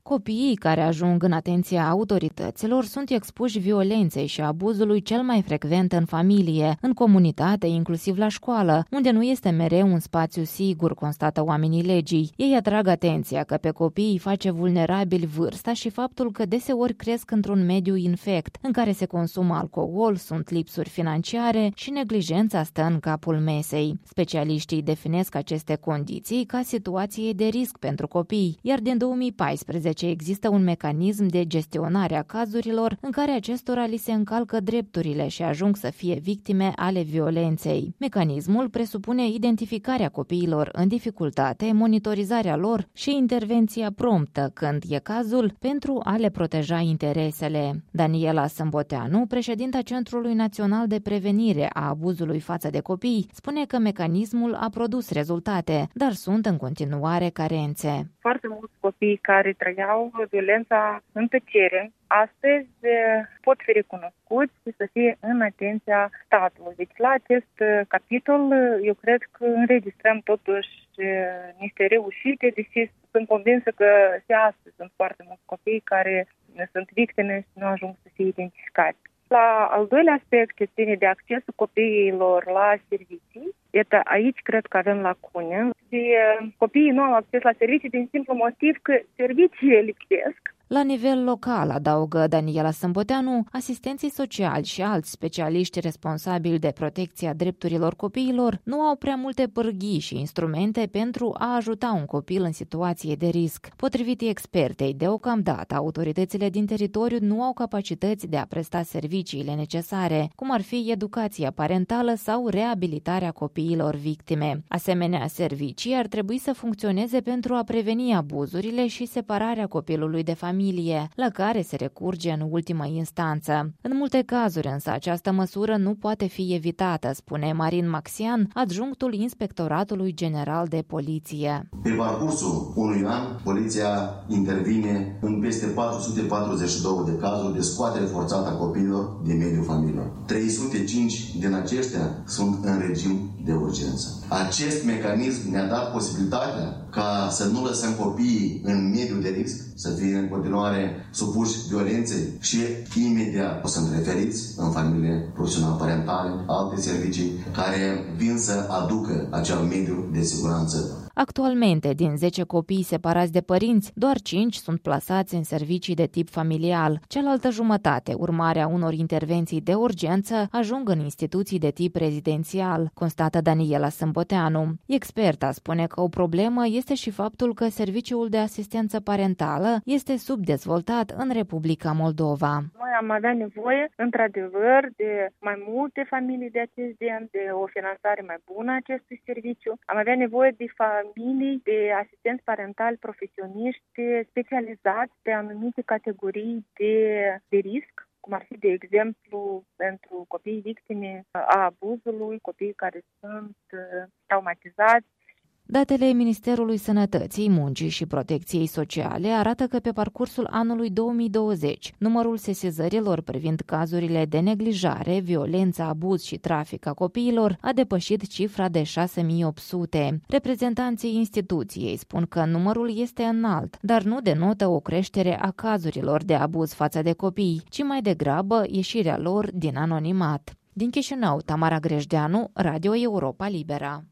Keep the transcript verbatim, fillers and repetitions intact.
Copiii care ajung în atenția autorităților sunt expuși violenței și abuzului cel mai frecvent în familie, în comunitate, inclusiv la școală, unde nu este mereu un spațiu sigur, constată oamenii legii. Ei atrag atenția că pe copii îi face vulnerabili vârsta și faptul că deseori cresc într-un mediu infect, în care se consumă alcool, sunt lipsuri financiare și neglijența stă în capul mesei. Specialiștii definesc aceste condiții ca situații de risc pentru copii, iar din două mii paisprezece există un mecanism de gestionare a cazurilor în care acestora li se încalcă drepturile și ajung să fie victime ale violenței. Mecanismul presupune identificarea copiilor în dificultate, monitorizarea lor și intervenția promptă, când e cazul, pentru a le proteja interesele. Daniela Sâmboteanu, președinta Centrului Național de Prevenire a Abuzului față de copii, spune că mecanismul a produs rezultate, dar sunt în continuare carențe. Foarte mulți copii care trăiau violența în tăcere, astăzi pot fi recunoscuți și să fie în atenția statului. Deci la acest capitol eu cred că înregistrăm totuși niște reușite, deși sunt convinsă că și astăzi sunt foarte mulți copii care sunt victime și nu ajung să fie identificați. La al doilea aspect, ce ține de accesul copiilor la servicii, iată, aici cred că avem lacune și copiii nu au acces la servicii din simplu motiv că serviciile lipsesc. La nivel local, adaugă Daniela Sâmboteanu, asistenții sociali și alți specialiști responsabili de protecția drepturilor copiilor nu au prea multe pârghii și instrumente pentru a ajuta un copil în situație de risc. Potrivit expertei, deocamdată autoritățile din teritoriu nu au capacități de a presta serviciile necesare, cum ar fi educația parentală sau reabilitarea copiilor victime. Asemenea, servicii ar trebui să funcționeze pentru a preveni abuzurile și separarea copilului de familie, la care se recurge în ultimă instanță. În multe cazuri însă această măsură nu poate fi evitată, spune Marin Maxian, adjunctul Inspectoratului General de Poliție. Pe parcursul unui an, poliția intervine în peste patru sute patruzeci și doi de cazuri de scoatere forțată a copiilor din mediul familiilor. trei sute cinci din aceștia sunt în regim de urgență. Acest mecanism ne-a dat posibilitatea ca să nu lăsăm copiii în mediul de risc, să fie în continuare supuși violenței și imediat o sunt referiți în familie profesional-parentale, alte servicii care vin să aducă acel mediu de siguranță. Actualmente, din zece copii separați de părinți, doar cinci sunt plasați în servicii de tip familial. Cealaltă jumătate, urmarea unor intervenții de urgență, ajung în instituții de tip rezidențial, constată Daniela Sâmboteanu. Experta spune că o problemă este și faptul că serviciul de asistență parentală este subdezvoltat în Republica Moldova. Noi am avea nevoie, într-adevăr, de mai multe familii de acest gen, de o finanțare mai bună a acestui serviciu. Am avea nevoie de familii de asistenți parentali profesioniști specializați pe anumite categorii de, de risc, cum ar fi, de exemplu, pentru copiii victime a abuzului, copiii care sunt traumatizați. Datele Ministerului Sănătății, Muncii și Protecției Sociale arată că pe parcursul anului două mii douăzeci, numărul sesizărilor privind cazurile de neglijare, violență, abuz și trafic a copiilor a depășit cifra de șase mii opt sute. Reprezentanții instituției spun că numărul este înalt, dar nu denotă o creștere a cazurilor de abuz față de copii, ci mai degrabă ieșirea lor din anonimat. Din Chișinău, Tamara Grejdeanu, Radio Europa Libera.